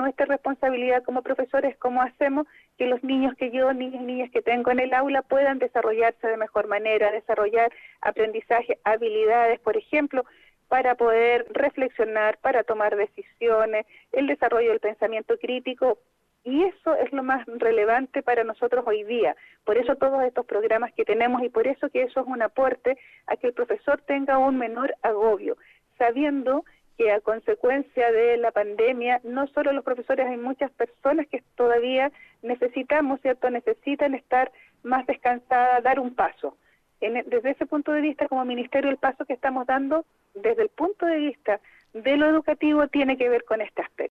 nuestra responsabilidad como profesores, cómo hacemos que los niños niños y niñas que tengo en el aula puedan desarrollarse de mejor manera, desarrollar aprendizaje, habilidades, por ejemplo, para poder reflexionar, para tomar decisiones, el desarrollo del pensamiento crítico, y eso es lo más relevante para nosotros hoy día. Por eso todos estos programas que tenemos y por eso que eso es un aporte a que el profesor tenga un menor agobio, sabiendo que a consecuencia de la pandemia, no solo los profesores, hay muchas personas que todavía necesitamos, ¿cierto? Necesitan estar más descansadas, dar un paso. Desde ese punto de vista, como ministerio, el paso que estamos dando desde el punto de vista de lo educativo tiene que ver con este aspecto.